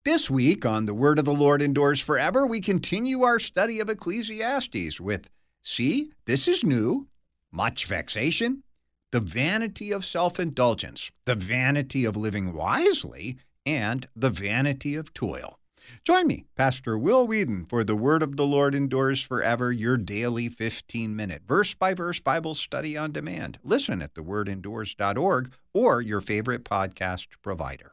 This week on The Word of the Lord Endures Forever, we continue our study of Ecclesiastes with, see, this is new, much vexation, the vanity of self-indulgence, the vanity of living wisely, and the vanity of toil. Join me, Pastor Will Whedon, for The Word of the Lord Endures Forever, your daily 15-minute verse-by-verse Bible study on demand. Listen at thewordendures.org or your favorite podcast provider.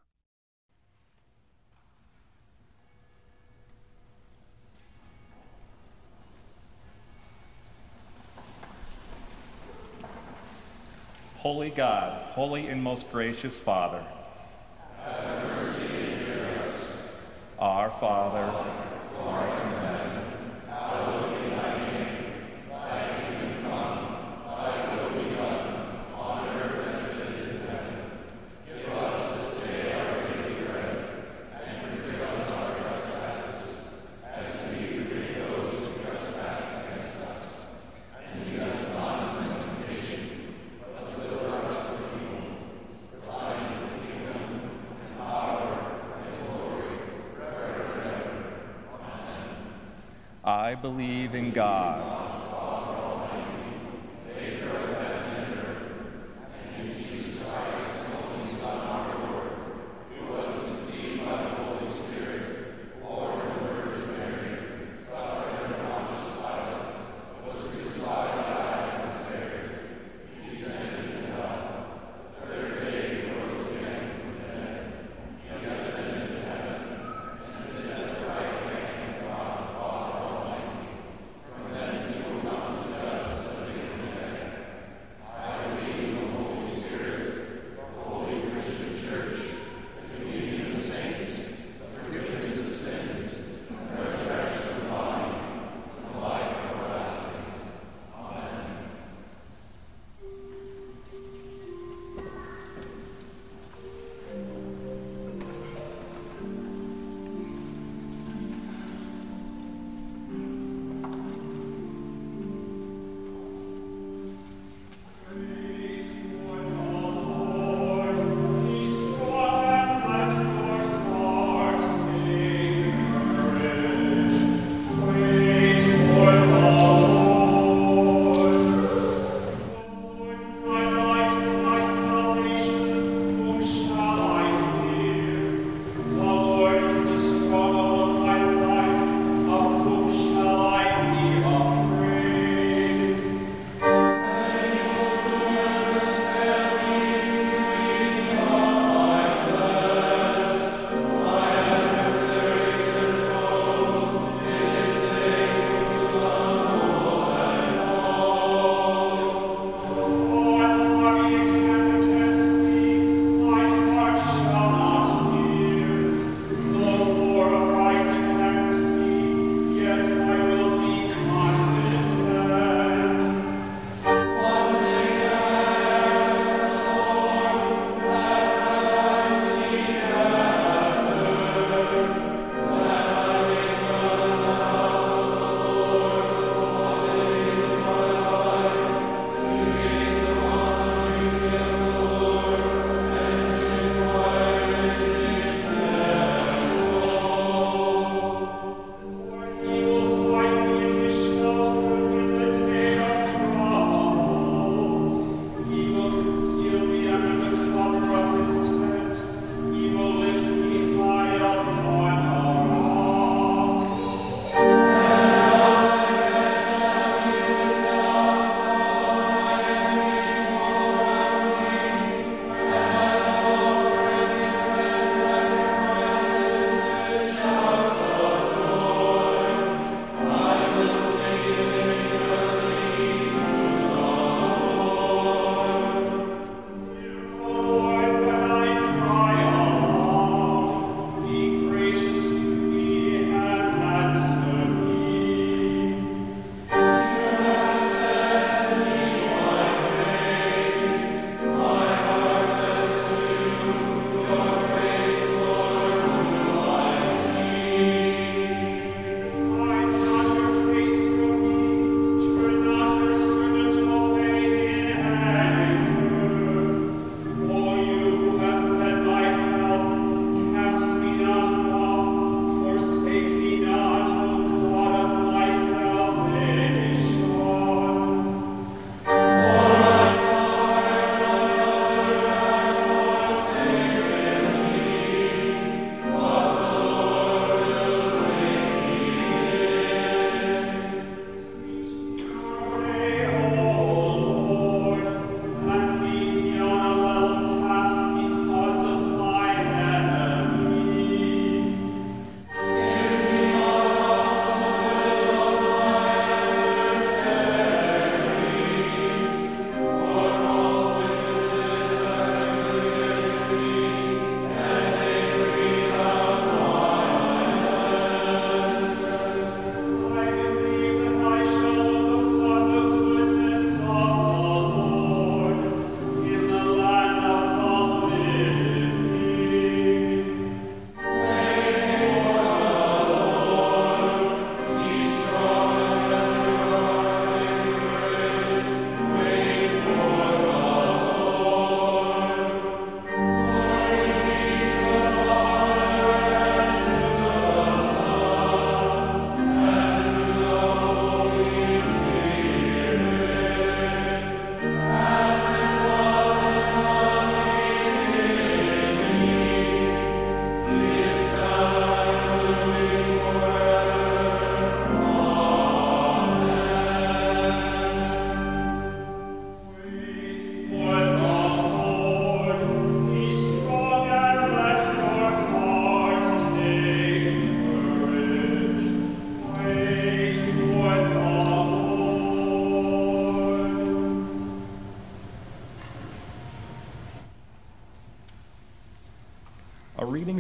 Holy God, holy and most gracious Father, have mercy and hear us. Our Father, who art in heaven, hallowed be thy name. Thy kingdom come, thy will be done, on earth as it is in heaven. Give us this day our daily bread, and forgive us our trespasses, as we forgive those who trespass against us. And lead us not into temptation, but deliver us from evil. For thine is the kingdom, and power, and glory, forever and ever. Amen. I believe in God,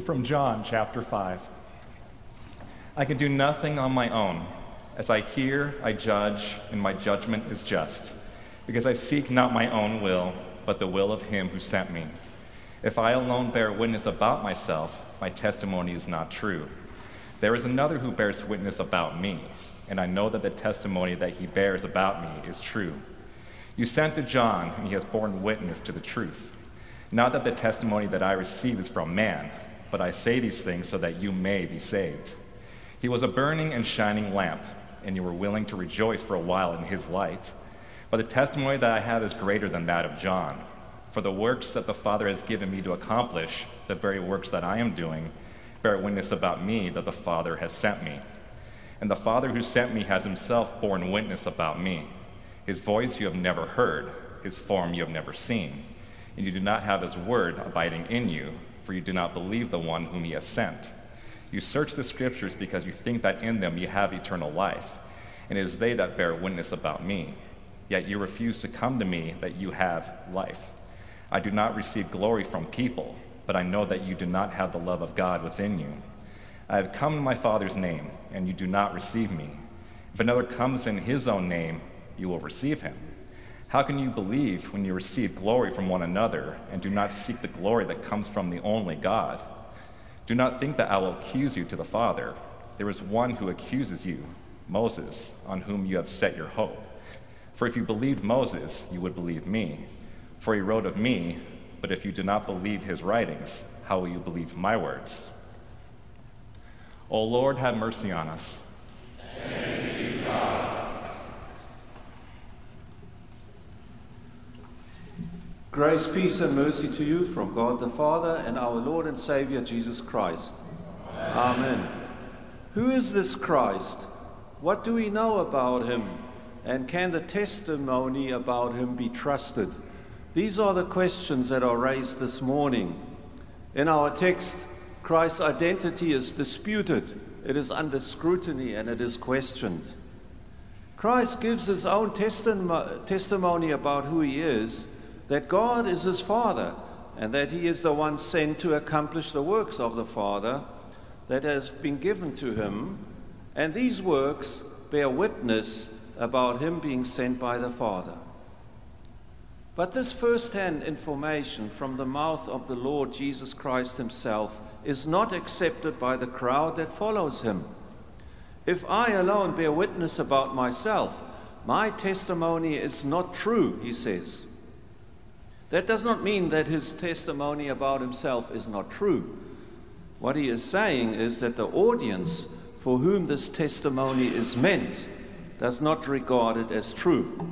from John chapter 5. I can do nothing on my own. As I hear, I judge, and my judgment is just, because I seek not my own will, but the will of him who sent me. If I alone bear witness about myself, my testimony is not true. There is another who bears witness about me, and I know that the testimony that he bears about me is true. You sent to John, and he has borne witness to the truth. Not that the testimony that I receive is from man, but I say these things so that you may be saved. He was a burning and shining lamp, and you were willing to rejoice for a while in his light. But the testimony that I have is greater than that of John. For the works that the Father has given me to accomplish, the very works that I am doing, bear witness about me that the Father has sent me. And the Father who sent me has himself borne witness about me. His voice you have never heard, his form you have never seen. And you do not have his word abiding in you, for you do not believe the one whom he has sent. You search the scriptures because you think that in them you have eternal life, and it is they that bear witness about me. Yet you refuse to come to me that you have life. I do not receive glory from people, but I know that you do not have the love of God within you. I have come in my Father's name, and you do not receive me. If another comes in his own name, you will receive him. How can you believe when you receive glory from one another and do not seek the glory that comes from the only God? Do not think that I will accuse you to the Father. There is one who accuses you, Moses, on whom you have set your hope. For if you believed Moses, you would believe me, for he wrote of me. But if you do not believe his writings, how will you believe my words? O Lord, have mercy on us. Thanks be to God. Grace, peace, and mercy to you from God the Father and our Lord and Savior Jesus Christ. Amen. Who is this Christ? What do we know about him? And can the testimony about him be trusted? These are the questions that are raised this morning. In our text, Christ's identity is disputed, it is under scrutiny, and it is questioned. Christ gives his own testimony about who he is, that God is his Father, and that he is the one sent to accomplish the works of the Father that has been given to him, and these works bear witness about him being sent by the Father. But this first-hand information from the mouth of the Lord Jesus Christ himself is not accepted by the crowd that follows him. If I alone bear witness about myself, my testimony is not true, he says. That does not mean that his testimony about himself is not true. What he is saying is that the audience for whom this testimony is meant does not regard it as true.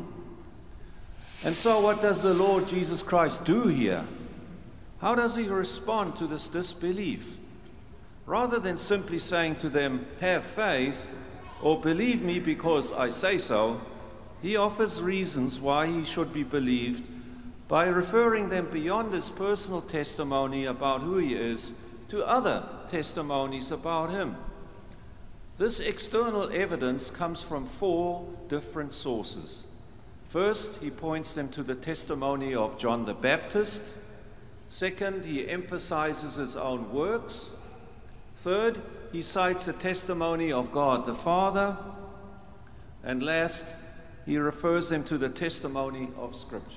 And so what does the Lord Jesus Christ do here? How does he respond to this disbelief? Rather than simply saying to them, have faith, or believe me because I say so, he offers reasons why he should be believed by referring them beyond his personal testimony about who he is to other testimonies about him. This external evidence comes from 4 different sources. First, he points them to the testimony of John the Baptist. Second, he emphasizes his own works. Third, he cites the testimony of God the Father. And last, he refers them to the testimony of Scripture.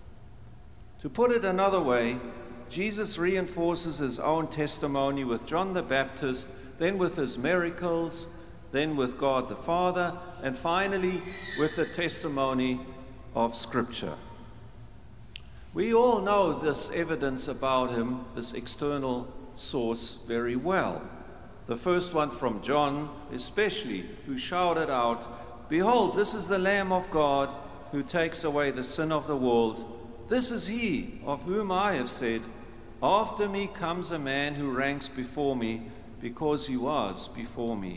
To put it another way, Jesus reinforces his own testimony with John the Baptist, then with his miracles, then with God the Father, and finally with the testimony of Scripture. We all know this evidence about him, this external source, very well. The first one from John, especially, who shouted out, "Behold, this is the Lamb of God who takes away the sin of the world. This is he of whom I have said, after me comes a man who ranks before me, because he was before me.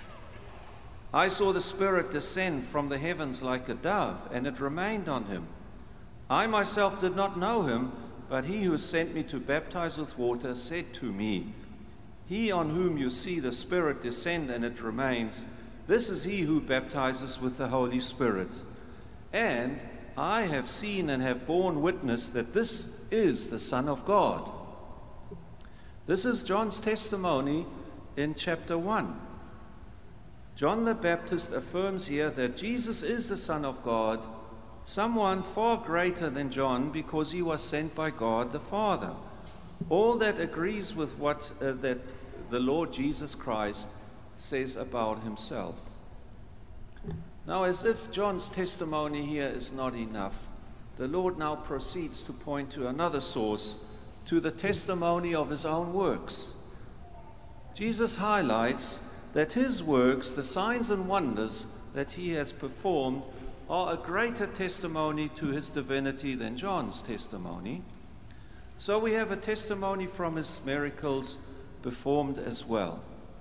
I saw the Spirit descend from the heavens like a dove, and it remained on him. I myself did not know him, but he who sent me to baptize with water said to me, He on whom you see the Spirit descend and it remains, this is he who baptizes with the Holy Spirit. And I have seen and have borne witness that this is the Son of God." This is John's testimony in chapter 1. John the Baptist affirms here that Jesus is the Son of God, someone far greater than John because he was sent by God the Father. All that agrees with what that the Lord Jesus Christ says about himself. Now, as if John's testimony here is not enough, the Lord now proceeds to point to another source, to the testimony of his own works. Jesus highlights that his works, the signs and wonders that he has performed, are a greater testimony to his divinity than John's testimony. So we have a testimony from his miracles performed as well.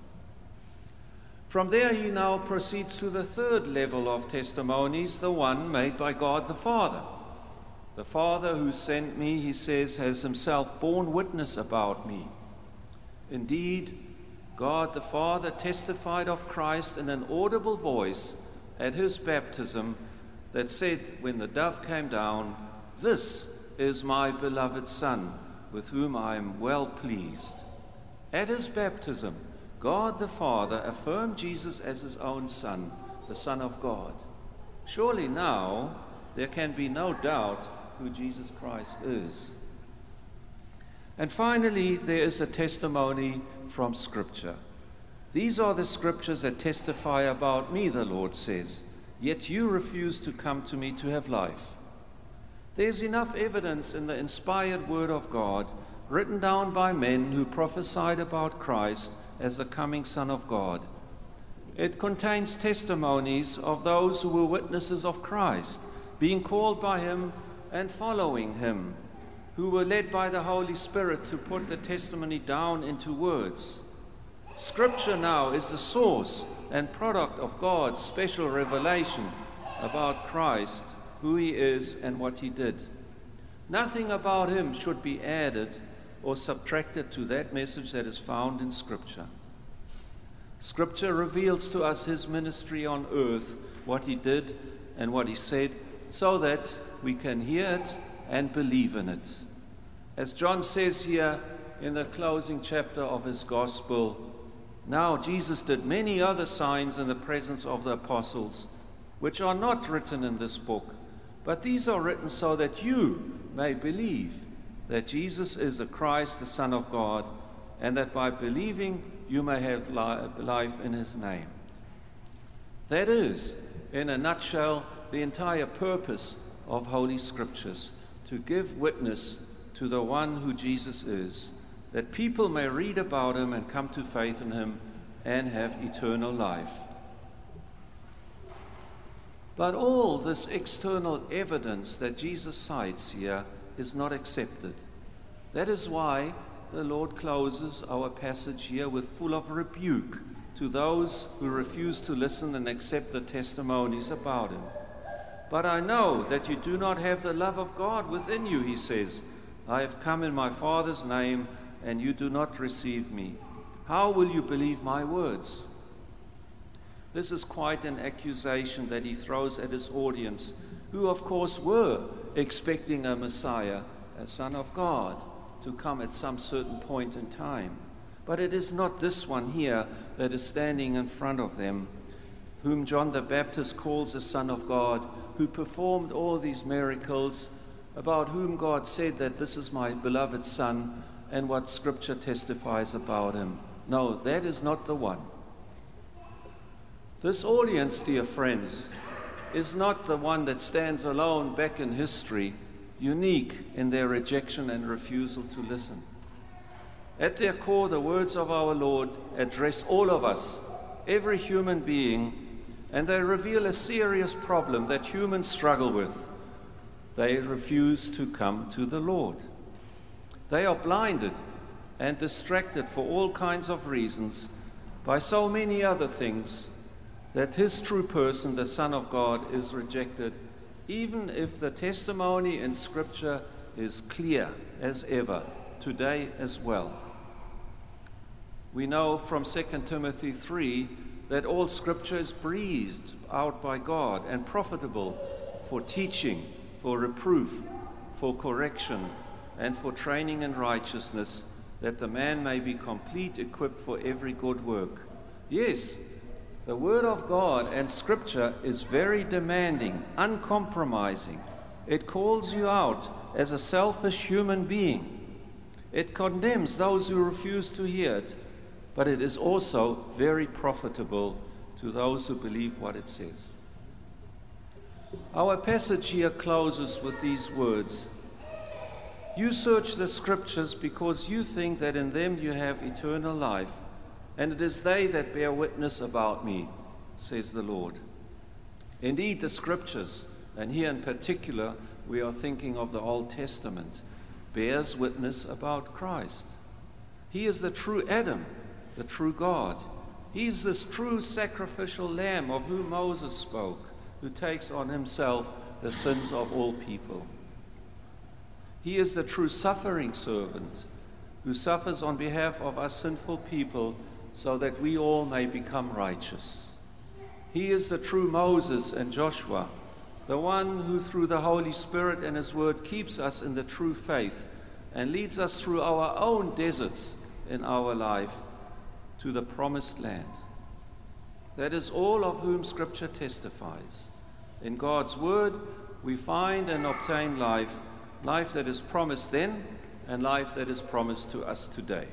From there he now proceeds to the third level of testimonies, the one made by God the Father. The Father who sent me, he says, has himself borne witness about me. Indeed, God the Father testified of Christ in an audible voice at his baptism that said, when the dove came down, "This is my beloved Son, with whom I am well pleased." At his baptism, God the Father affirmed Jesus as his own Son, the Son of God. Surely now there can be no doubt who Jesus Christ is. And finally, there is a testimony from Scripture. These are the Scriptures that testify about me, the Lord says, yet you refuse to come to me to have life. There's enough evidence in the inspired Word of God, written down by men who prophesied about Christ as the coming Son of God. It contains testimonies of those who were witnesses of Christ, being called by him and following him, who were led by the Holy Spirit to put the testimony down into words. Scripture now is the source and product of God's special revelation about Christ, who he is and what he did. Nothing about him should be added or subtracted to that message that is found in Scripture. Scripture reveals to us his ministry on earth, what he did and what he said, so that we can hear it and believe in it. As John says here in the closing chapter of his gospel, now Jesus did many other signs in the presence of the apostles, which are not written in this book, but these are written so that you may believe that Jesus is the Christ, the Son of God, and that by believing you may have life in his name. That is, in a nutshell, the entire purpose of Holy Scriptures, to give witness to the one who Jesus is, that people may read about him and come to faith in him and have eternal life. But all this external evidence that Jesus cites here is not accepted. That is why the Lord closes our passage here with full of rebuke to those who refuse to listen and accept the testimonies about him. But I know that you do not have the love of God within you, he says. I have come in my Father's name, and you do not receive me. How will you believe my words? This is quite an accusation that he throws at his audience, who of course were expecting a Messiah, a Son of God, to come at some certain point in time. But it is not this one here that is standing in front of them, whom John the Baptist calls the Son of God, who performed all these miracles, about whom God said that this is my beloved Son, and what Scripture testifies about him. No, that is not the one. This audience, dear friends, is not the one that stands alone back in history, unique in their rejection and refusal to listen. At their core, the words of our Lord address all of us, every human being, and they reveal a serious problem that humans struggle with. They refuse to come to the Lord. They are blinded and distracted for all kinds of reasons by so many other things that his true person, the Son of God, is rejected, even if the testimony in Scripture is clear as ever, today as well. We know from 2 Timothy 3 that all Scripture is breathed out by God and profitable for teaching, for reproof, for correction, and for training in righteousness, that the man may be complete, equipped for every good work. Yes, the Word of God and Scripture is very demanding, uncompromising. It calls you out as a selfish human being. It condemns those who refuse to hear it, but it is also very profitable to those who believe what it says. Our passage here closes with these words: "You search the Scriptures because you think that in them you have eternal life, and it is they that bear witness about me, says the Lord." Indeed, the Scriptures, and here in particular we are thinking of the Old Testament, bears witness about Christ. He is the true Adam, the true God. He is this true sacrificial lamb of whom Moses spoke, who takes on himself the sins of all people. He is the true suffering servant, who suffers on behalf of us sinful people so that we all may become righteous. He is the true Moses and Joshua, the one who through the Holy Spirit and his word keeps us in the true faith and leads us through our own deserts in our life to the promised land. That is all of whom Scripture testifies. In God's word we find and obtain life, life that is promised then and life that is promised to us today.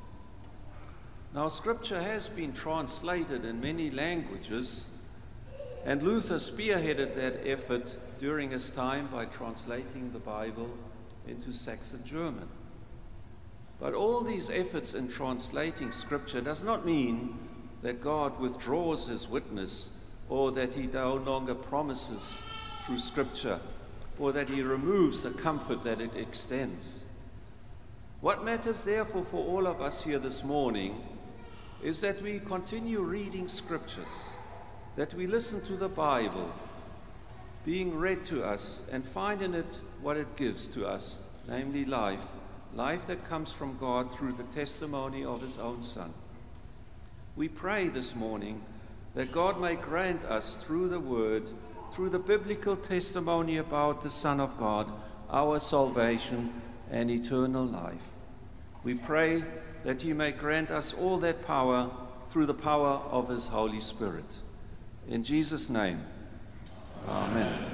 Now, Scripture has been translated in many languages, and Luther spearheaded that effort during his time by translating the Bible into Saxon German. But all these efforts in translating Scripture does not mean that God withdraws his witness, or that he no longer promises through Scripture, or that he removes the comfort that it extends. What matters therefore for all of us here this morning is that we continue reading Scriptures, that we listen to the Bible being read to us and find in it what it gives to us, namely life, life that comes from God through the testimony of his own Son. We pray this morning that God may grant us through the Word, through the biblical testimony about the Son of God, our salvation and eternal life. We pray that he may grant us all that power through the power of his Holy Spirit. In Jesus' name, amen.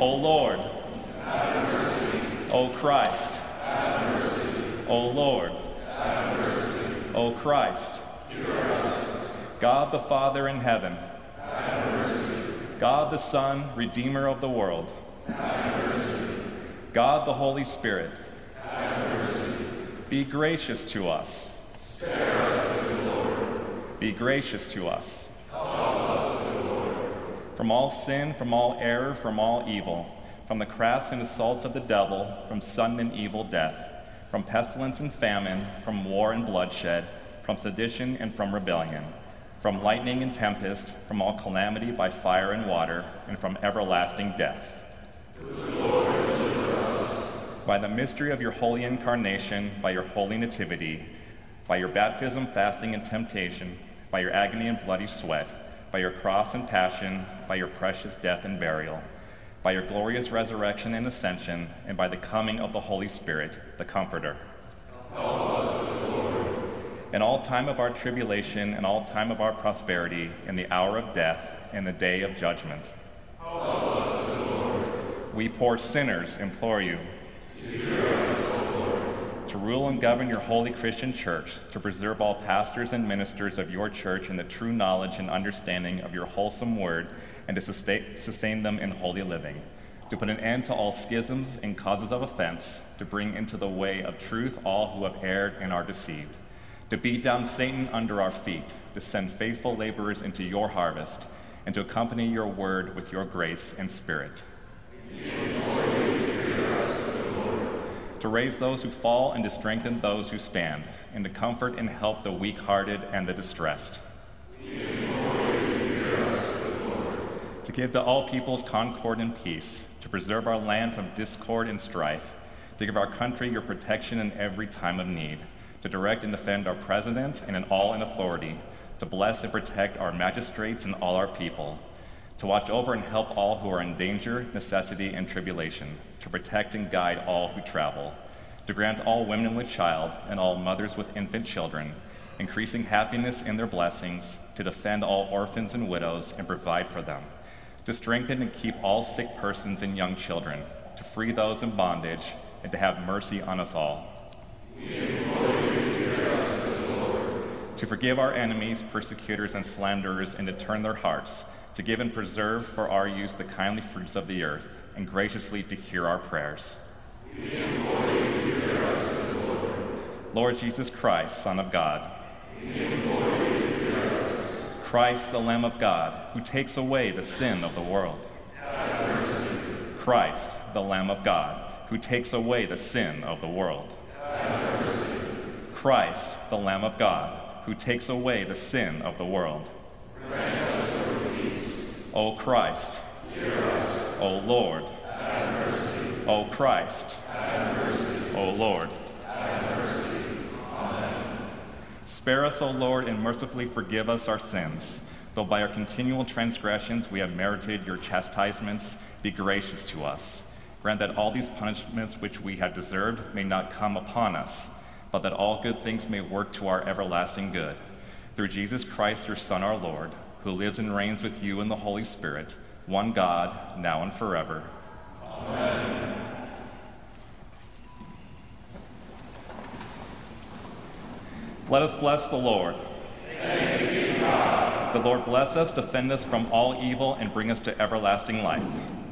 O Lord, have mercy. O Christ, have mercy. O Lord, have mercy. O Christ, hear us. God the Father in heaven, have mercy. God the Son, Redeemer of the world, have mercy. God the Holy Spirit, have mercy. Be gracious to us. Spare us, O Lord. Be gracious to us. Help us, O Lord. From all sin, from all error, from all evil, from the crafts and assaults of the devil, from sudden and evil death, from pestilence and famine, from war and bloodshed, from sedition and from rebellion, from lightning and tempest, from all calamity by fire and water, and from everlasting death. Lord, deliver us. By the mystery of your holy incarnation, by your holy nativity, by your baptism, fasting, and temptation, by your agony and bloody sweat, by your cross and passion, by your precious death and burial, by your glorious resurrection and ascension, and by the coming of the Holy Spirit, the Comforter. Help us, O Lord. In all time of our tribulation, and all time of our prosperity, in the hour of death, in the day of judgment. Help us, O Lord. We poor sinners implore you to hear us, O Lord. To rule and govern your holy Christian church, to preserve all pastors and ministers of your church in the true knowledge and understanding of your wholesome word, and to sustain them in holy living, to put an end to all schisms and causes of offense, to bring into the way of truth all who have erred and are deceived, to beat down Satan under our feet, to send faithful laborers into your harvest, and to accompany your word with your grace and spirit. To raise those who fall and to strengthen those who stand, and to comfort and help the weak-hearted and the distressed. To give to all peoples concord and peace, to preserve our land from discord and strife, to give our country your protection in every time of need, to direct and defend our president and in all in authority, to bless and protect our magistrates and all our people, to watch over and help all who are in danger, necessity, and tribulation, to protect and guide all who travel, to grant all women with child and all mothers with infant children increasing happiness in their blessings, to defend all orphans and widows and provide for them, to strengthen and keep all sick persons and young children, to free those in bondage, and to have mercy on us all. To forgive our enemies, persecutors, and slanderers, and to turn their hearts, to give and preserve for our use the kindly fruits of the earth, and graciously to hear our prayers. Lord Jesus Christ, Son of God, Christ, the Lamb of God, who takes away the sin of the world. Christ, the Lamb of God, who takes away the sin of the world. Christ, the Lamb of God, who takes away the sin of the world. O Christ, O Lord, O Christ, O Lord. Spare us, O Lord, and mercifully forgive us our sins. Though by our continual transgressions we have merited your chastisements, be gracious to us. Grant that all these punishments which we have deserved may not come upon us, but that all good things may work to our everlasting good. Through Jesus Christ, your Son, our Lord, who lives and reigns with you in the Holy Spirit, one God, now and forever. Amen. Let us bless the Lord. Thanks be to God. The Lord bless us, defend us from all evil, and bring us to everlasting life.